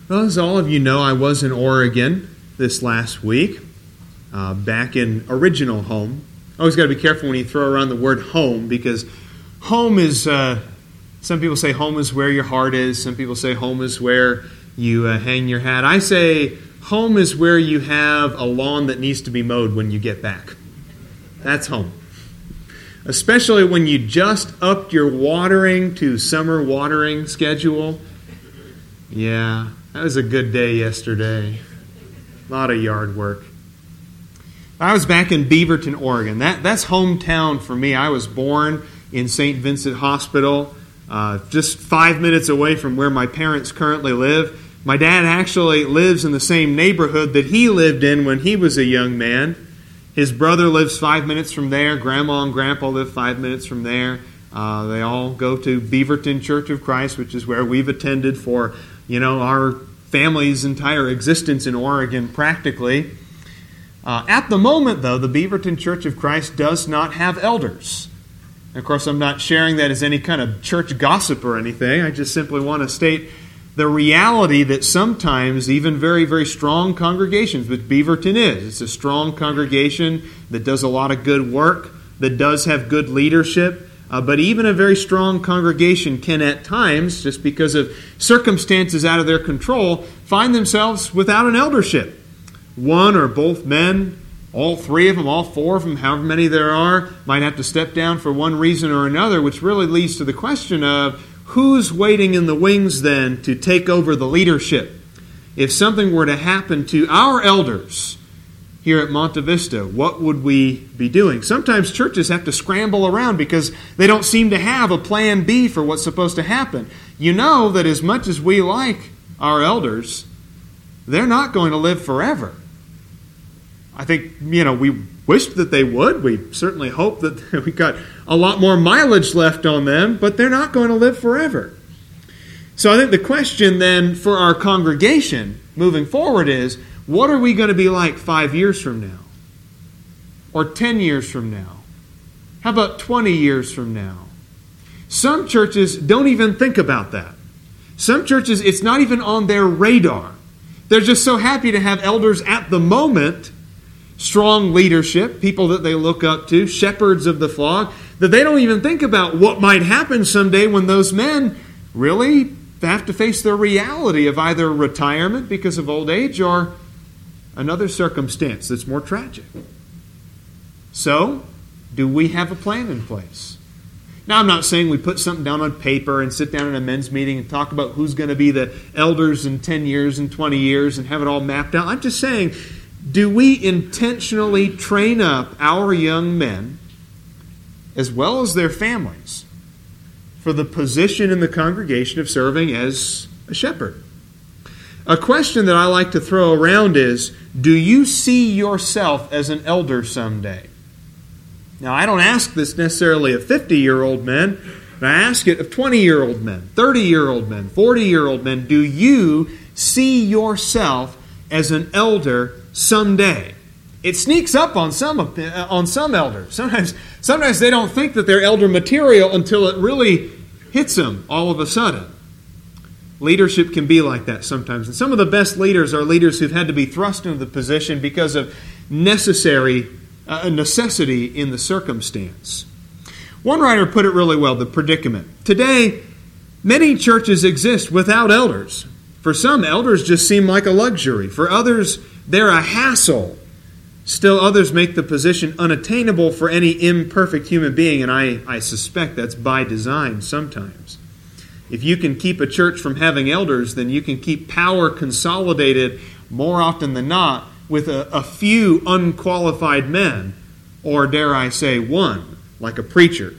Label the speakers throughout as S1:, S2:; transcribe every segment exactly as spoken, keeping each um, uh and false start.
S1: Well, as all of you know, I was in Oregon this last week, uh, back in original home. Always got to be careful when you throw around the word home, because home is, uh, some people say home is where your heart is. Some people say home is where you uh, hang your hat. I say home is where you have a lawn that needs to be mowed when you get back. That's home. Especially when you just upped your watering to summer watering schedule. Yeah, that was a good day yesterday. A lot of yard work. I was back in Beaverton, Oregon. That That's hometown for me. I was born in Saint Vincent Hospital, uh, just five minutes away from where my parents currently live. My dad actually lives in the same neighborhood that he lived in when he was a young man. His brother lives five minutes from there. Grandma and Grandpa live five minutes from there. Uh, they all go to Beaverton Church of Christ, which is where we've attended for, you know, our family's entire existence in Oregon, practically. Uh, at the moment, though, the Beaverton Church of Christ does not have elders. And of course, I'm not sharing that as any kind of church gossip or anything. I just simply want to state the reality that sometimes even very, very strong congregations, which Beaverton is, it's a strong congregation that does a lot of good work, that does have good leadership, uh, but even a very strong congregation can at times, just because of circumstances out of their control, find themselves without an eldership. One or both men, all three of them, all four of them, however many there are, might have to step down for one reason or another, which really leads to the question of, who's waiting in the wings then to take over the leadership? If something were to happen to our elders here at Monte Vista, what would we be doing? Sometimes churches have to scramble around because they don't seem to have a plan B for what's supposed to happen. You know that as much as we like our elders, they're not going to live forever. I think, you know, we wish that they would. We certainly hope that we got a lot more mileage left on them, but they're not going to live forever. So I think the question then for our congregation moving forward is, what are we going to be like five years from now? Or ten years from now? How about twenty years from now? Some churches don't even think about that. Some churches, it's not even on their radar. They're just so happy to have elders at the moment, strong leadership, people that they look up to, shepherds of the flock, that they don't even think about what might happen someday when those men really have to face the reality of either retirement because of old age or another circumstance that's more tragic. So, do we have a plan in place? Now, I'm not saying we put something down on paper and sit down in a men's meeting and talk about who's going to be the elders in ten years and twenty years and have it all mapped out. I'm just saying, do we intentionally train up our young men, as well as their families, for the position in the congregation of serving as a shepherd? A question that I like to throw around is, do you see yourself as an elder someday? Now, I don't ask this necessarily of fifty-year-old men, but I ask it of twenty-year-old men, thirty-year-old men, forty-year-old men. Do you see yourself as an elder someday? It sneaks up on some on some elders. Sometimes, sometimes they don't think that they're elder material until it really hits them all of a sudden. Leadership can be like that sometimes. And some of the best leaders are leaders who've had to be thrust into the position because of necessary uh, necessity in the circumstance. One writer put it really well, the predicament. Today, many churches exist without elders. For some, elders just seem like a luxury. For others, they're a hassle. Still others make the position unattainable for any imperfect human being, and I, I suspect that's by design sometimes. If you can keep a church from having elders, then you can keep power consolidated more often than not with a, a few unqualified men, or dare I say one, like a preacher.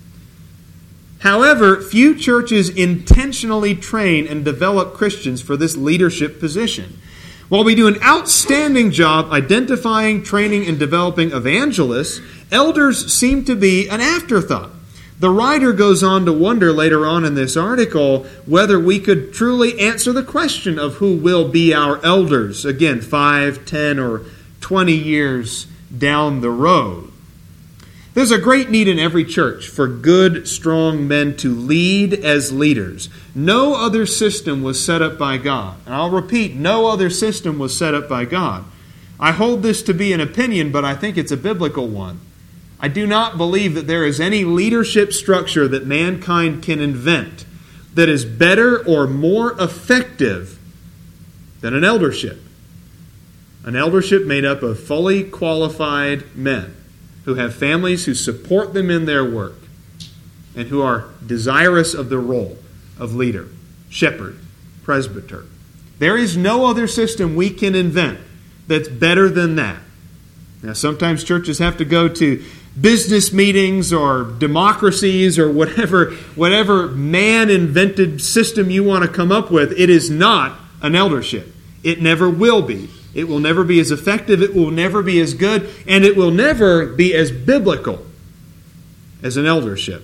S1: However, few churches intentionally train and develop Christians for this leadership position. While we do an outstanding job identifying, training, and developing evangelists, elders seem to be an afterthought. The writer goes on to wonder later on in this article whether we could truly answer the question of who will be our elders, again, five, ten, or twenty years down the road. There's a great need in every church for good, strong men to lead as leaders. No other system was set up by God. And I'll repeat, no other system was set up by God. I hold this to be an opinion, but I think it's a biblical one. I do not believe that there is any leadership structure that mankind can invent that is better or more effective than an eldership. An eldership made up of fully qualified men who have families who support them in their work and who are desirous of the role of leader, shepherd, presbyter. There is no other system we can invent that's better than that. Now, sometimes churches have to go to business meetings or democracies or whatever, whatever man-invented system you want to come up with. It is not an eldership. It never will be. It will never be as effective, it will never be as good, and it will never be as biblical as an eldership.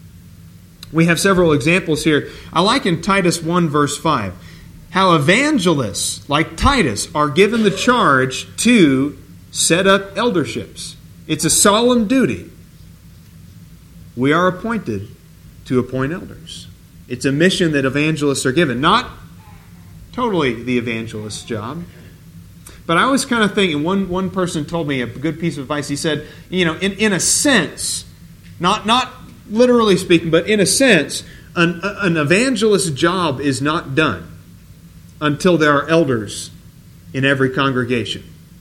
S1: We have several examples here. I like in Titus one verse five how evangelists like Titus are given the charge to set up elderships. It's a solemn duty. We are appointed to appoint elders. It's a mission that evangelists are given. Not totally the evangelist's job. But I was kind of thinking, one, one person told me a good piece of advice. He said, you know, in, in a sense, not, not literally speaking, but in a sense, an, an evangelist's job is not done until there are elders in every congregation.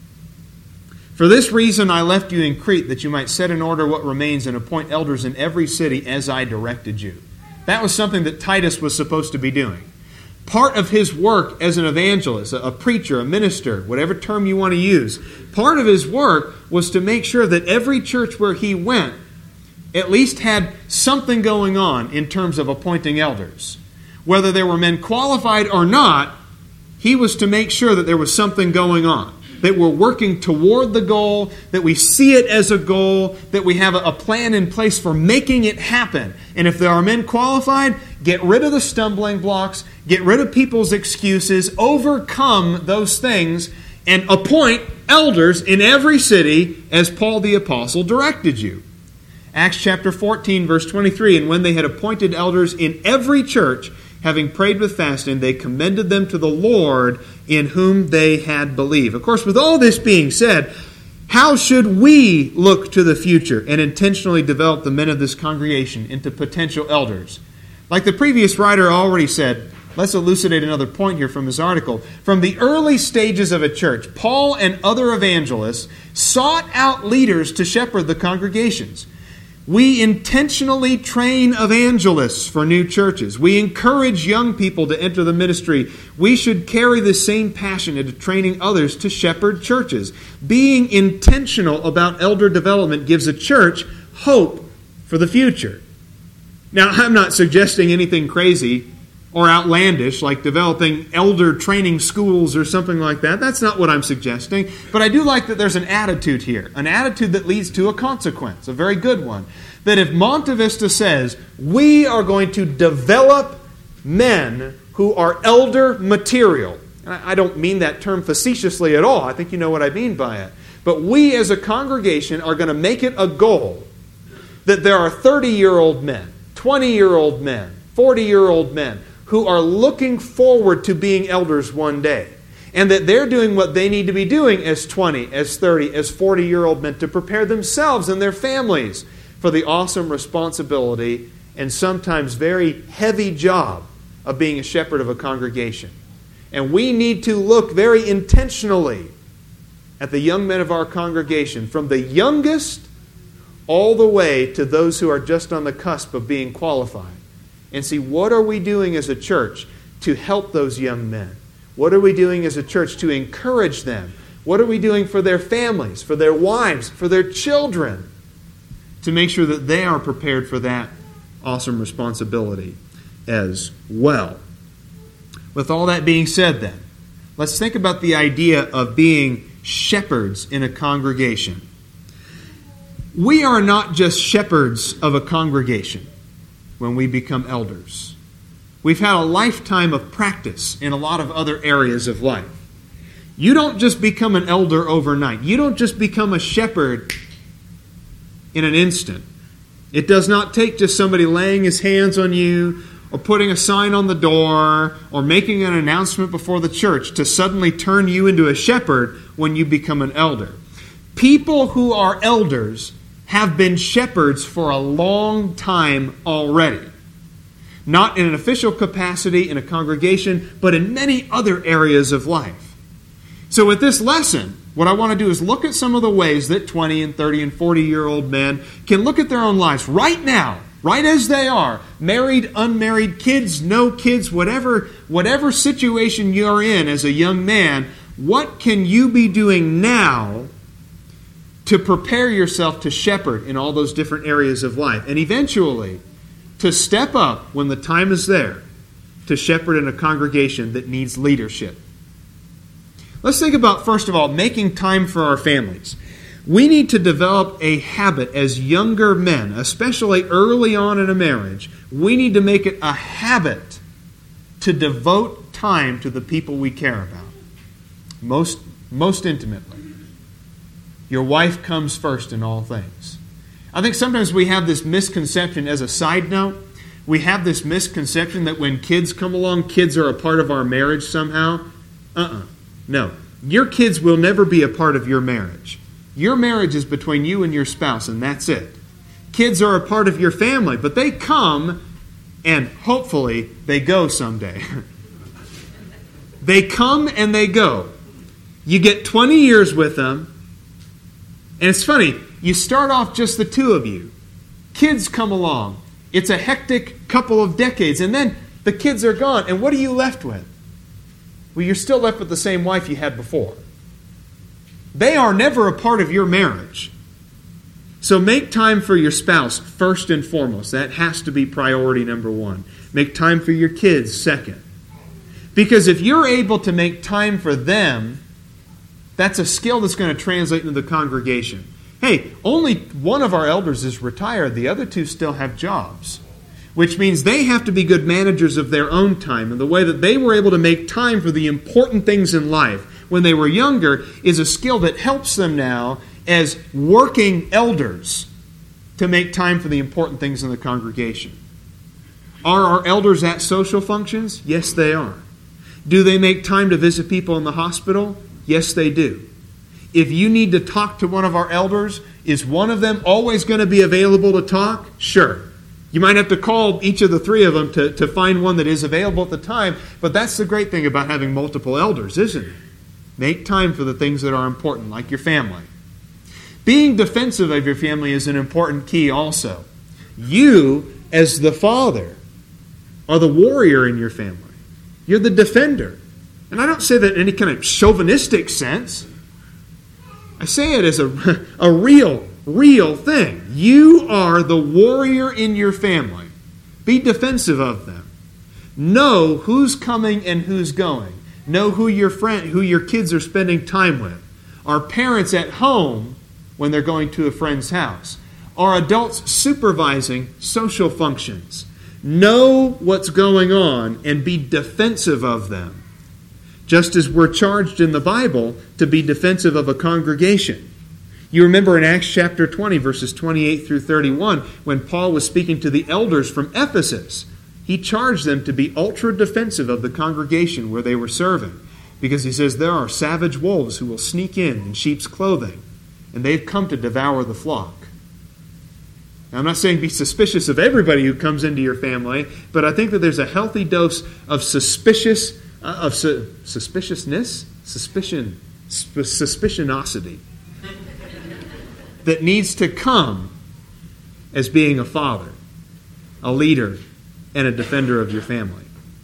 S1: For this reason I left you in Crete, that you might set in order what remains and appoint elders in every city as I directed you. That was something that Titus was supposed to be doing. Part of his work as an evangelist, a preacher, a minister, whatever term you want to use, part of his work was to make sure that every church where he went at least had something going on in terms of appointing elders. Whether there were men qualified or not, he was to make sure that there was something going on, that we're working toward the goal, that we see it as a goal, that we have a plan in place for making it happen. And if there are men qualified, get rid of the stumbling blocks, get rid of people's excuses, overcome those things, and appoint elders in every city as Paul the Apostle directed you. Acts chapter fourteen, verse twenty-three, and when they had appointed elders in every church, having prayed with fasting, they commended them to the Lord in whom they had believed. Of course, with all this being said, how should we look to the future and intentionally develop the men of this congregation into potential elders? Like the previous writer already said, let's elucidate another point here from his article. From the early stages of a church, Paul and other evangelists sought out leaders to shepherd the congregations. We intentionally train evangelists for new churches. We encourage young people to enter the ministry. We should carry the same passion into training others to shepherd churches. Being intentional about elder development gives a church hope for the future. Now, I'm not suggesting anything crazy or outlandish like developing elder training schools or something like that. That's not what I'm suggesting. But I do like that there's an attitude here, an attitude that leads to a consequence, a very good one. That if Monte Vista says, we are going to develop men who are elder material, and I don't mean that term facetiously at all. I think you know what I mean by it. But we as a congregation are going to make it a goal that there are thirty-year-old men, twenty-year-old men, forty-year-old men who are looking forward to being elders one day. And that they're doing what they need to be doing as twenty, as thirty, as forty-year-old men to prepare themselves and their families for the awesome responsibility and sometimes very heavy job of being a shepherd of a congregation. And we need to look very intentionally at the young men of our congregation, from the youngest all the way to those who are just on the cusp of being qualified, and see what are we doing as a church to help those young men. What are we doing as a church to encourage them? What are we doing for their families, for their wives, for their children, to make sure that they are prepared for that awesome responsibility as well? With all that being said then, let's think about the idea of being shepherds in a congregation. We are not just shepherds of a congregation when we become elders. We've had a lifetime of practice in a lot of other areas of life. You don't just become an elder overnight. You don't just become a shepherd in an instant. It does not take just somebody laying his hands on you or putting a sign on the door or making an announcement before the church to suddenly turn you into a shepherd when you become an elder. People who are elders have been shepherds for a long time already. Not in an official capacity in a congregation, but in many other areas of life. So with this lesson, what I want to do is look at some of the ways that twenty and thirty and forty-year-old men can look at their own lives right now, right as they are, married, unmarried, kids, no kids, whatever, whatever situation you're in as a young man, what can you be doing now to prepare yourself to shepherd in all those different areas of life? And eventually, to step up when the time is there to shepherd in a congregation that needs leadership. Let's think about, first of all, making time for our families. We need to develop a habit as younger men, especially early on in a marriage. We need to make it a habit to devote time to the people we care about. Most, most intimately. Your wife comes first in all things. I think sometimes we have this misconception, as a side note, we have this misconception that when kids come along, kids are a part of our marriage somehow. Uh-uh. No. Your kids will never be a part of your marriage. Your marriage is between you and your spouse, and that's it. Kids are a part of your family, but they come, and hopefully they go someday. They come and they go. You get twenty years with them, and it's funny, you start off just the two of you. Kids come along. It's a hectic couple of decades, and then the kids are gone, and what are you left with? Well, you're still left with the same wife you had before. They are never a part of your marriage. So make time for your spouse first and foremost. That has to be priority number one. Make time for your kids second. Because if you're able to make time for them, that's a skill that's going to translate into the congregation. Hey, only one of our elders is retired. The other two still have jobs. Which means they have to be good managers of their own time. And the way that they were able to make time for the important things in life when they were younger is a skill that helps them now as working elders to make time for the important things in the congregation. Are our elders at social functions? Yes, they are. Do they make time to visit people in the hospital? Yes, they do. If you need to talk to one of our elders, is one of them always going to be available to talk? Sure. You might have to call each of the three of them to, to find one that is available at the time, but that's the great thing about having multiple elders, isn't it? Make time for the things that are important, like your family. Being defensive of your family is an important key also. You, as the father, are the warrior in your family. You're the defender. And I don't say that in any kind of chauvinistic sense. I say it as a, a real, real thing. You are the warrior in your family. Be defensive of them. Know who's coming and who's going. Know who your friend, who your kids are spending time with. Are parents at home when they're going to a friend's house? Are adults supervising social functions? Know what's going on and be defensive of them. Just as we're charged in the Bible to be defensive of a congregation. You remember in Acts chapter twenty, verses twenty-eight through thirty-one, when Paul was speaking to the elders from Ephesus, he charged them to be ultra defensive of the congregation where they were serving. Because he says there are savage wolves who will sneak in in sheep's clothing, and they've come to devour the flock. Now, I'm not saying be suspicious of everybody who comes into your family, but I think that there's a healthy dose of suspicious, uh, of su- suspiciousness, suspicion, sp- suspicionosity that needs to come as being a father, a leader, and a defender of your family.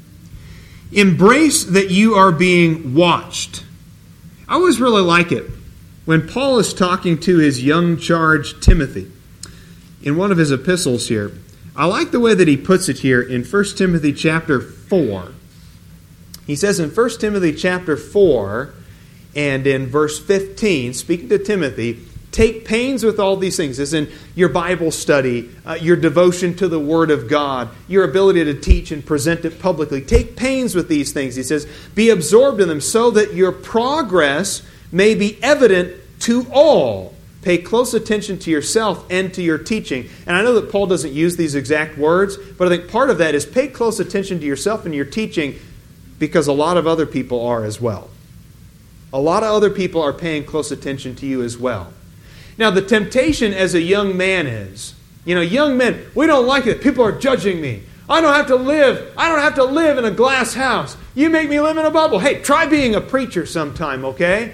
S1: Embrace that you are being watched. I always really like it when Paul is talking to his young charge Timothy in one of his epistles here. I like the way that he puts it here in First Timothy chapter four. He says in First Timothy chapter four and in verse fifteen, speaking to Timothy, take pains with all these things, as in your Bible study, uh, your devotion to the Word of God, your ability to teach and present it publicly. Take pains with these things, he says. Be absorbed in them so that your progress may be evident to all Pay close attention to yourself and to your teaching. And I know that Paul doesn't use these exact words, but I think part of that is pay close attention to yourself and your teaching because a lot of other people are as well. A lot of other people are paying close attention to you as well. Now, the temptation as a young man is, you know, young men, we don't like it. People are judging me. I don't have to live. I don't have to live in a glass house. You make me live in a bubble. Hey, try being a preacher sometime, okay?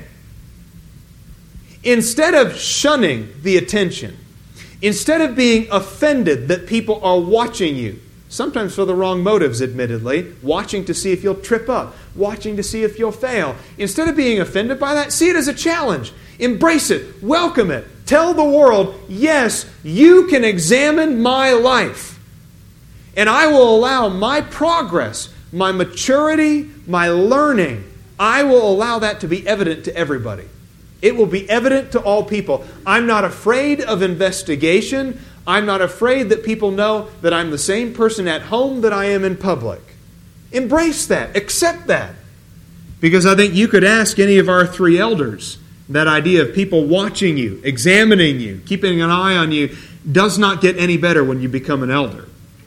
S1: Instead of shunning the attention, instead of being offended that people are watching you, sometimes for the wrong motives, admittedly, watching to see if you'll trip up, watching to see if you'll fail. Instead of being offended by that, see it as a challenge. Embrace it. Welcome it. Tell the world, yes, you can examine my life. And I will allow my progress, my maturity, my learning, I will allow that to be evident to everybody. It will be evident to all people. I'm not afraid of investigation. I'm not afraid that people know that I'm the same person at home that I am in public. Embrace that. Accept that. Because I think you could ask any of our three elders, that idea of people watching you, examining you, keeping an eye on you, does not get any better when you become an elder.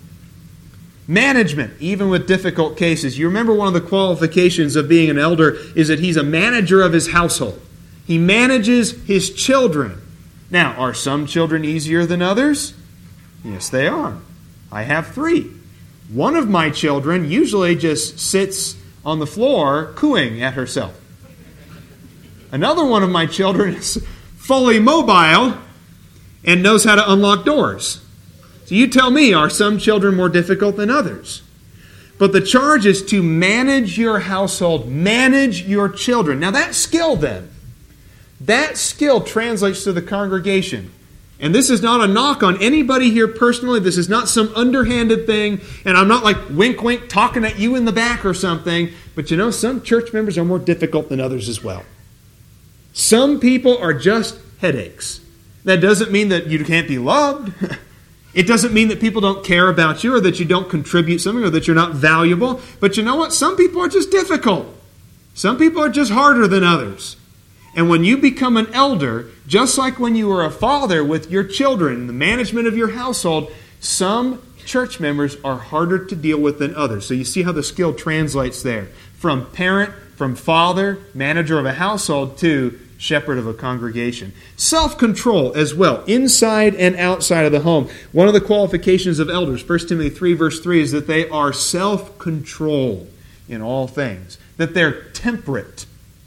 S1: Management, even with difficult cases. You remember one of the qualifications of being an elder is that he's a manager of his household. He manages his children. Now, are some children easier than others? Yes, they are. I have three. One of my children usually just sits on the floor cooing at herself. Another one of my children is fully mobile and knows how to unlock doors. So you tell me, are some children more difficult than others? But the charge is to manage your household, manage your children. Now that skill then, that skill translates to the congregation. And this is not a knock on anybody here personally. This is not some underhanded thing. And I'm not like wink, wink, talking at you in the back or something. But you know, some church members are more difficult than others as well. Some people are just headaches. That doesn't mean that you can't be loved. It doesn't mean that people don't care about you or that you don't contribute something or that you're not valuable. But you know what? Some people are just difficult. Some people are just harder than others. And when you become an elder, just like when you were a father with your children, the management of your household, some church members are harder to deal with than others. So you see how the skill translates there. From parent, from father, manager of a household, to shepherd of a congregation. Self-control as well, inside and outside of the home. One of the qualifications of elders, First Timothy three verse three, is that they are self-controlled in all things. That they're temperate.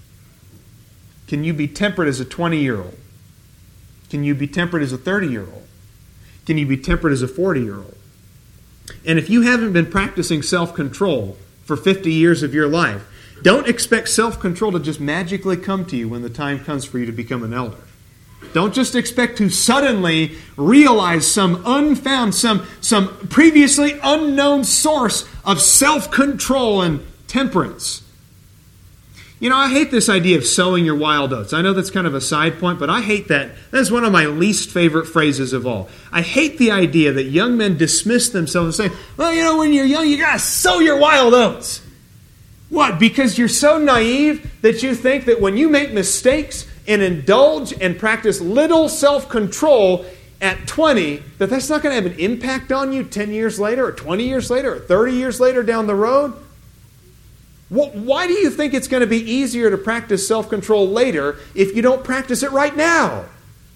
S1: Can you be temperate as a twenty-year-old? Can you be temperate as a thirty-year-old? Can you be temperate as a forty-year-old? And if you haven't been practicing self-control for fifty years of your life, don't expect self-control to just magically come to you when the time comes for you to become an elder. Don't just expect to suddenly realize some unfound, some, some previously unknown source of self-control and temperance. You know, I hate this idea of sowing your wild oats. I know that's kind of a side point, but I hate that. That's one of my least favorite phrases of all. I hate the idea that young men dismiss themselves and say, well, you know, when you're young, you got to sow your wild oats. What? Because you're so naive that you think that when you make mistakes and indulge and practice little self-control at twenty, that that's not going to have an impact on you ten years later or twenty years later or thirty years later down the road? Why do you think it's going to be easier to practice self-control later if you don't practice it right now?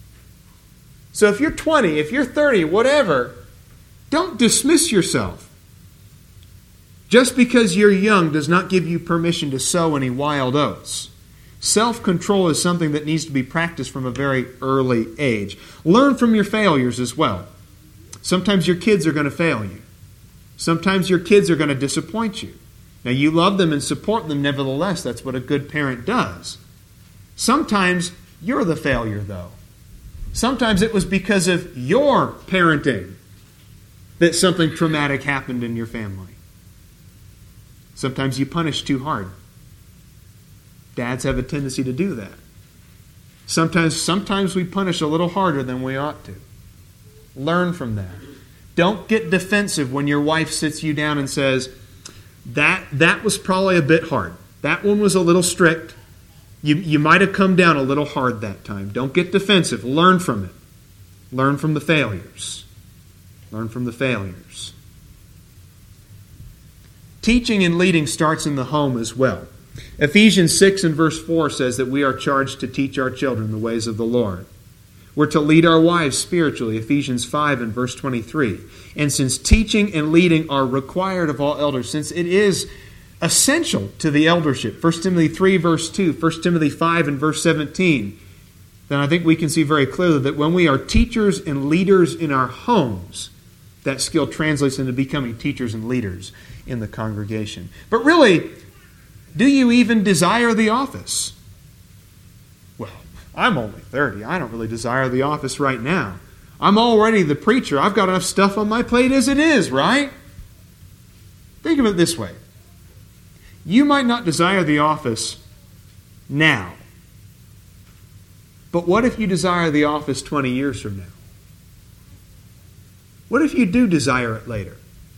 S1: So if you're twenty, if you're thirty, whatever, don't dismiss yourself. Just because you're young does not give you permission to sow any wild oats. Self-control is something that needs to be practiced from a very early age. Learn from your failures as well. Sometimes your kids are going to fail you. Sometimes your kids are going to disappoint you. Now, you love them and support them nevertheless. That's what a good parent does. Sometimes you're the failure, though. Sometimes it was because of your parenting that something traumatic happened in your family. Sometimes you punish too hard. Dads have a tendency to do that. Sometimes, sometimes we punish a little harder than we ought to. Learn from that. Don't get defensive when your wife sits you down and says, that, that was probably a bit hard. That one was a little strict. You, you might have come down a little hard that time. Don't get defensive. Learn from it. Learn from the failures. Learn from the failures. Teaching and leading starts in the home as well. Ephesians six and verse four says that we are charged to teach our children the ways of the Lord. We're to lead our wives spiritually, Ephesians five and verse twenty-three. And since teaching and leading are required of all elders, since it is essential to the eldership, First Timothy three verse two, First Timothy five and verse seventeen, then I think we can see very clearly that when we are teachers and leaders in our homes, that skill translates into becoming teachers and leaders in the congregation. But really, do you even desire the office? Well, I'm only thirty. I don't really desire the office right now. I'm already the preacher. I've got enough stuff on my plate as it is, right? Think of it this way. You might not desire the office now. But what if you desire the office twenty years from now? What if you do desire it later?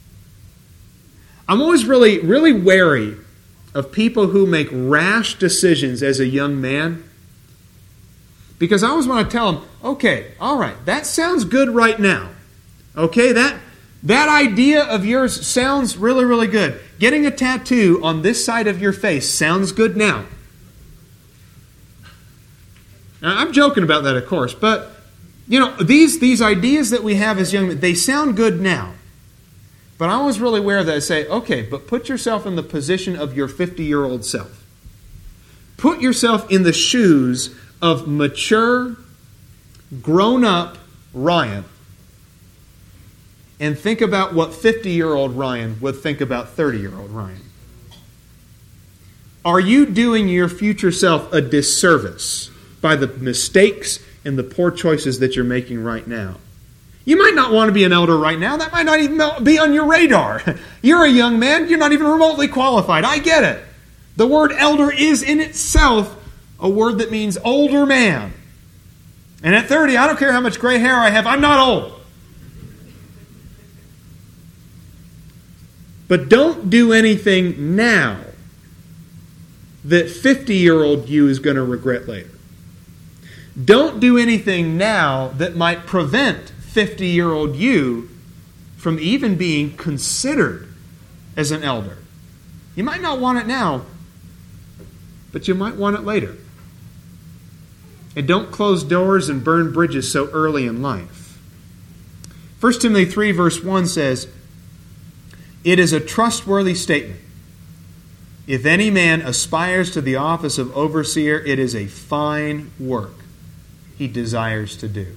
S1: I'm always really, really wary of people who make rash decisions as a young man, because I always want to tell them, okay, all right, that sounds good right now. Okay, that, that idea of yours sounds really, really good. Getting a tattoo on this side of your face sounds good now. Now, I'm joking about that, of course, but you know, these, these ideas that we have as young men, they sound good now. But I was really aware of that. I say, okay, but put yourself in the position of your fifty-year-old self. Put yourself in the shoes of mature, grown-up Ryan, and think about what fifty-year-old Ryan would think about thirty-year-old Ryan. Are you doing your future self a disservice by the mistakes and the poor choices that you're making right now? You might not want to be an elder right now. That might not even be on your radar. You're a young man. You're not even remotely qualified. I get it. The word elder is in itself a word that means older man. And at thirty, I don't care how much gray hair I have, I'm not old. But don't do anything now that fifty-year-old you is going to regret later. Don't do anything now that might prevent fifty-year-old you from even being considered as an elder. You might not want it now, but you might want it later. And don't close doors and burn bridges so early in life. First Timothy three verse one says, "It is a trustworthy statement. If any man aspires to the office of overseer, it is a fine work he desires to do."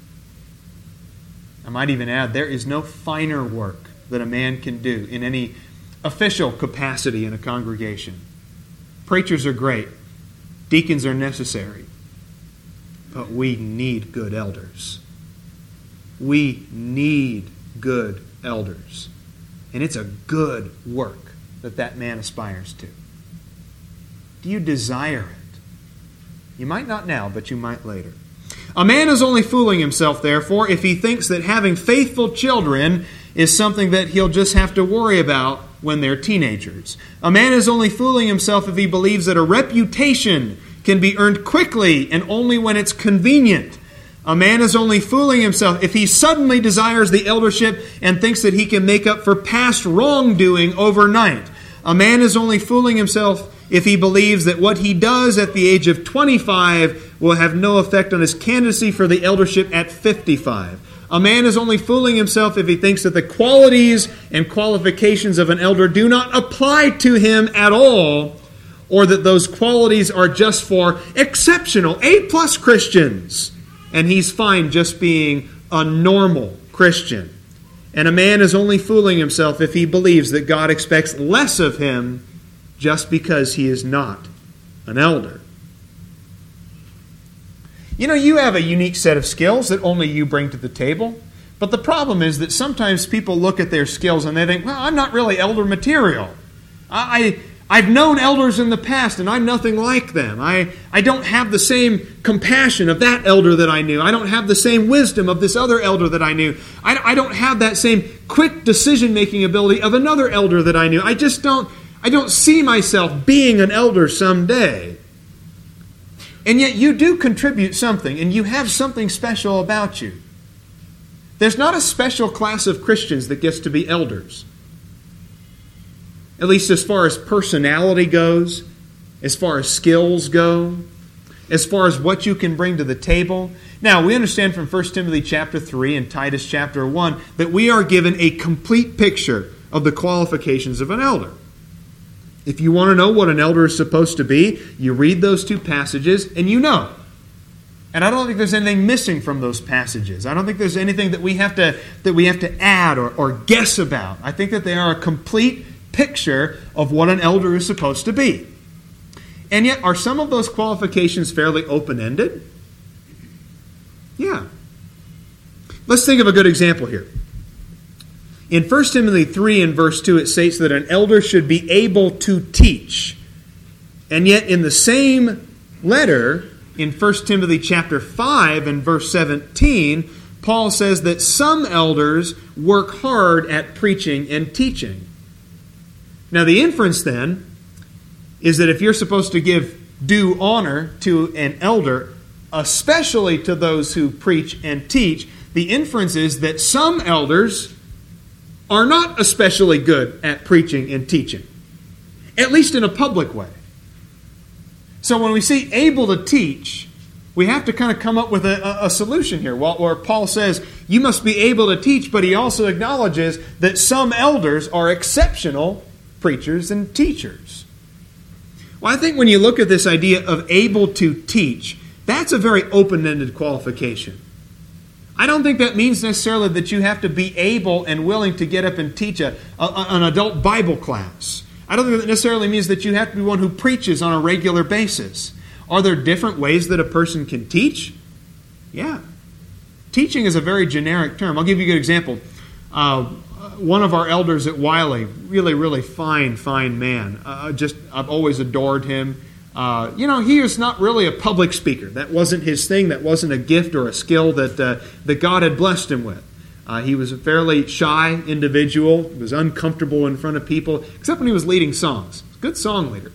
S1: I might even add, there is no finer work that a man can do in any official capacity in a congregation. Preachers are great. Deacons are necessary. But we need good elders. We need good elders. And it's a good work that that man aspires to. Do you desire it? You might not now, but you might later. A man is only fooling himself, therefore, if he thinks that having faithful children is something that he'll just have to worry about when they're teenagers. A man is only fooling himself if he believes that a reputation can be earned quickly and only when it's convenient. A man is only fooling himself if he suddenly desires the eldership and thinks that he can make up for past wrongdoing overnight. A man is only fooling himself if he believes that what he does at the age of twenty-five will have no effect on his candidacy for the eldership at fifty-five. A man is only fooling himself if he thinks that the qualities and qualifications of an elder do not apply to him at all, or that those qualities are just for exceptional A-plus Christians, and he's fine just being a normal Christian. And a man is only fooling himself if he believes that God expects less of him just because he is not an elder. You know, you have a unique set of skills that only you bring to the table. But the problem is that sometimes people look at their skills and they think, well, I'm not really elder material. I, I've known elders in the past and I'm nothing like them. I, I don't have the same compassion of that elder that I knew. I don't have the same wisdom of this other elder that I knew. I, I don't have that same quick decision-making ability of another elder that I knew. I just don't, I don't see myself being an elder someday. And yet you do contribute something, and you have something special about you. There's not a special class of Christians that gets to be elders. At least as far as personality goes, as far as skills go, as far as what you can bring to the table. Now, we understand from First Timothy chapter three and Titus chapter one that we are given a complete picture of the qualifications of an elder. If you want to know what an elder is supposed to be, you read those two passages and you know. And I don't think there's anything missing from those passages. I don't think there's anything that we have to that we have to add or, or guess about. I think that they are a complete picture of what an elder is supposed to be. And yet, are some of those qualifications fairly open-ended? Yeah. Let's think of a good example here. In First Timothy three and verse two, it states that an elder should be able to teach. And yet, in the same letter, in First Timothy chapter five and verse seventeen, Paul says that some elders work hard at preaching and teaching. Now, the inference then is that if you're supposed to give due honor to an elder, especially to those who preach and teach, the inference is that some elders are not especially good at preaching and teaching, at least in a public way. So when we see able to teach, we have to kind of come up with a, a solution here. Where Paul says, you must be able to teach, but he also acknowledges that some elders are exceptional preachers and teachers. Well, I think when you look at this idea of able to teach, that's a very open-ended qualification. I don't think that means necessarily that you have to be able and willing to get up and teach a, a, an adult Bible class. I don't think that necessarily means that you have to be one who preaches on a regular basis. Are there different ways that a person can teach? Yeah. Teaching is a very generic term. I'll give you a good example. Uh, one of our elders at Wiley, really, really fine, fine man. Uh, just, I've always adored him. Uh, you know, he is not really a public speaker. That wasn't his thing. That wasn't a gift or a skill that uh, that God had blessed him with. Uh, he was a fairly shy individual. He was uncomfortable in front of people, except when he was leading songs. Good song leader.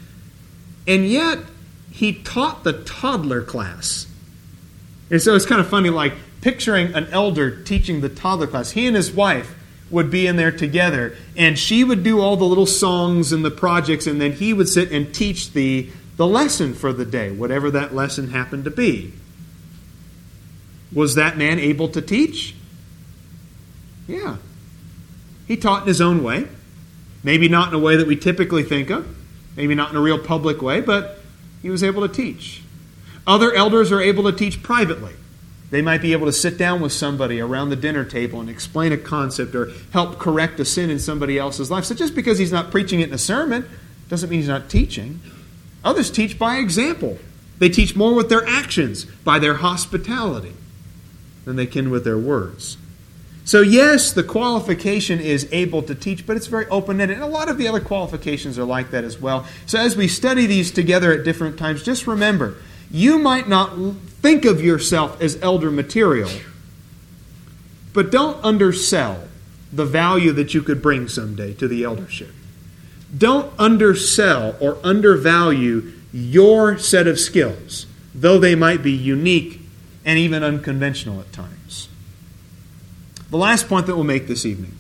S1: And yet, he taught the toddler class. And so it's kind of funny, like picturing an elder teaching the toddler class. He and his wife would be in there together, and she would do all the little songs and the projects, and then he would sit and teach the, the lesson for the day, whatever that lesson happened to be. Was that man able to teach? Yeah. He taught in his own way. Maybe not in a way that we typically think of. Maybe not in a real public way, but he was able to teach. Other elders are able to teach privately. They might be able to sit down with somebody around the dinner table and explain a concept or help correct a sin in somebody else's life. So just because he's not preaching it in a sermon doesn't mean he's not teaching. Others teach by example. They teach more with their actions, by their hospitality, than they can with their words. So yes, the qualification is able to teach, but it's very open-ended. And a lot of the other qualifications are like that as well. So as we study these together at different times, just remember, you might not think of yourself as elder material, but don't undersell the value that you could bring someday to the eldership. Don't undersell or undervalue your set of skills, though they might be unique and even unconventional at times. The last point that we'll make this evening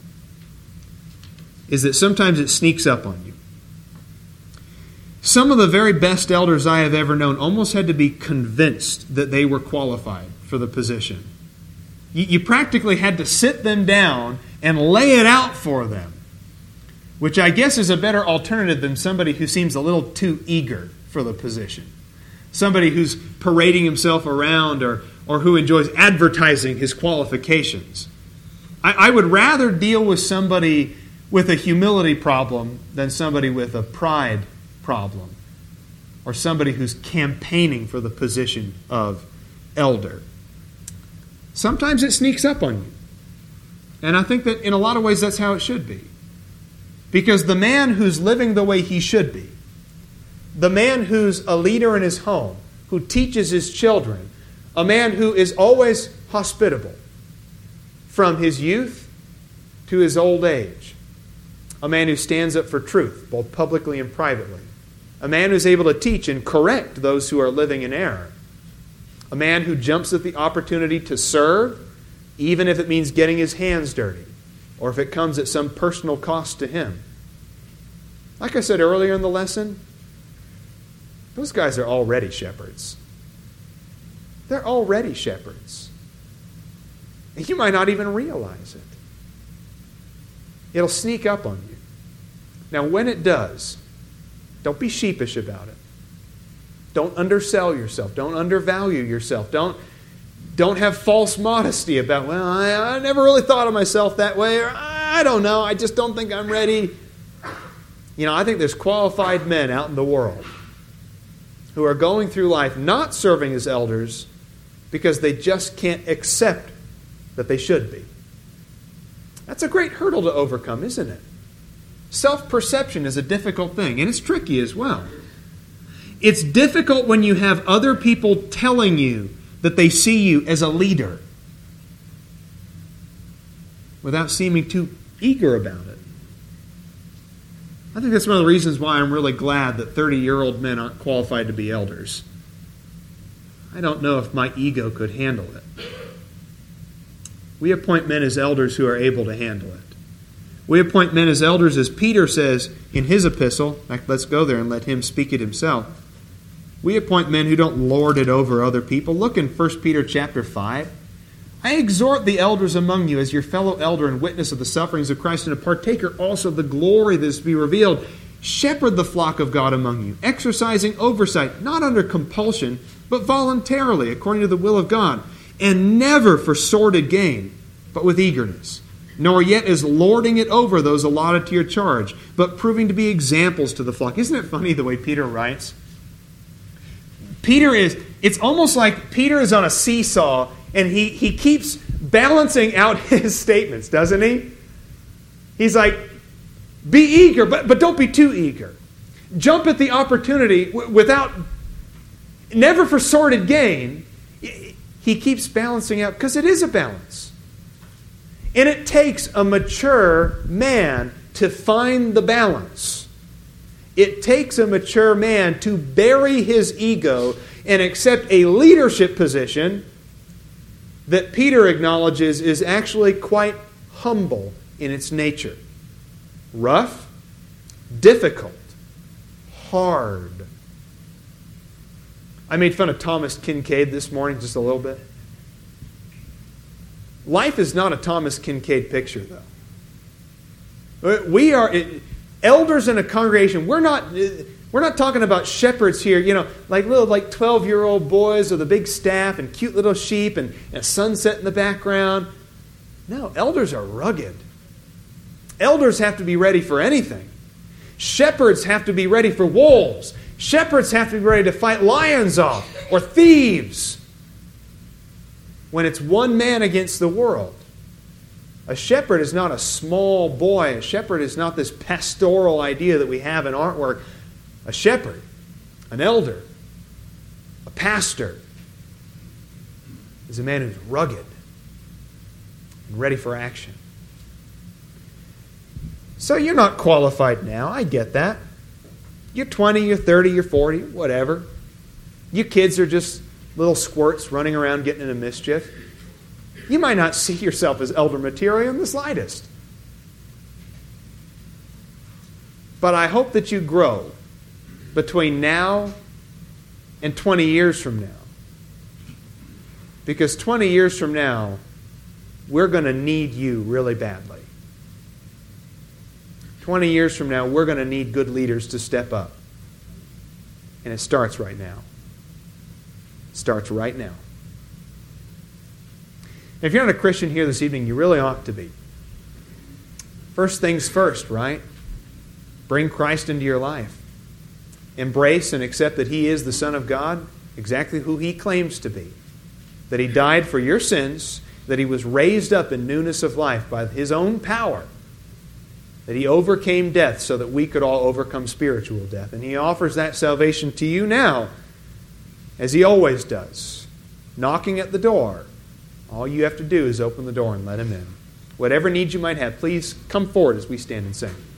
S1: is that sometimes it sneaks up on you. Some of the very best elders I have ever known almost had to be convinced that they were qualified for the position. You, you practically had to sit them down and lay it out for them, which I guess is a better alternative than somebody who seems a little too eager for the position. Somebody who's parading himself around or, or who enjoys advertising his qualifications. I, I would rather deal with somebody with a humility problem than somebody with a pride problem, or somebody who's campaigning for the position of elder. Sometimes it sneaks up on you. And I think that in a lot of ways that's how it should be. Because the man who's living the way he should be, the man who's a leader in his home, who teaches his children, a man who is always hospitable from his youth to his old age, a man who stands up for truth, both publicly and privately, A man who's able to teach and correct those who are living in error. A man who jumps at the opportunity to serve, even if it means getting his hands dirty, or if it comes at some personal cost to him. Like I said earlier in the lesson, those guys are already shepherds. They're already shepherds. And you might not even realize it. It'll sneak up on you. Now, when it does, don't be sheepish about it. Don't undersell yourself. Don't undervalue yourself. Don't, don't have false modesty about, well, I, I never really thought of myself that way, or I don't know, I just don't think I'm ready. You know, I think there's qualified men out in the world who are going through life not serving as elders because they just can't accept that they should be. That's a great hurdle to overcome, isn't it? Self-perception is a difficult thing, and it's tricky as well. It's difficult when you have other people telling you that they see you as a leader without seeming too eager about it. I think that's one of the reasons why I'm really glad that thirty-year-old men aren't qualified to be elders. I don't know if my ego could handle it. We appoint men as elders who are able to handle it. We appoint men as elders, as Peter says in his epistle. In fact, let's go there and let him speak it himself. We appoint men who don't lord it over other people. Look in First Peter chapter five. I exhort the elders among you as your fellow elder and witness of the sufferings of Christ and a partaker also of the glory that is to be revealed. Shepherd the flock of God among you, exercising oversight, not under compulsion, but voluntarily, according to the will of God, and never for sordid gain, but with eagerness, nor yet as lording it over those allotted to your charge, but proving to be examples to the flock. Isn't it funny the way Peter writes? Peter is, it's almost like Peter is on a seesaw and he, he keeps balancing out his statements, doesn't he? He's like, be eager, but, but don't be too eager. Jump at the opportunity w- without, never for sordid gain. He keeps balancing out, because it is a balance. And it takes a mature man to find the balance. It takes a mature man to bury his ego and accept a leadership position that Peter acknowledges is actually quite humble in its nature. Rough, difficult, hard. I made fun of Thomas Kincaid this morning just a little bit. Life is not a Thomas Kincaid picture, though. We are elders in a congregation. We're not we're not talking about shepherds here, you know, like little like twelve-year-old boys with a big staff and cute little sheep and, and a sunset in the background. No, elders are rugged. Elders have to be ready for anything. Shepherds have to be ready for wolves. Shepherds have to be ready to fight lions off or thieves when it's one man against the world. A shepherd is not a small boy. A shepherd is not this pastoral idea that we have in artwork. A shepherd, an elder, a pastor is a man who's rugged and ready for action. So you're not qualified now. I get that. You're twenty, you're thirty, you're forty, whatever. You kids are just little squirts running around getting into mischief. You might not see yourself as elder material in the slightest. But I hope that you grow between now and twenty years from now. Because twenty years from now, we're going to need you really badly. twenty years from now, we're going to need good leaders to step up. And it starts right now. It starts right now. If you're not a Christian here this evening, you really ought to be. First things first, right? Bring Christ into your life. Embrace and accept that He is the Son of God, exactly who He claims to be. That He died for your sins, that He was raised up in newness of life by His own power, that He overcame death so that we could all overcome spiritual death. And He offers that salvation to you now, as He always does, knocking at the door. All you have to do is open the door and let Him in. Whatever needs you might have, please come forward as we stand and sing.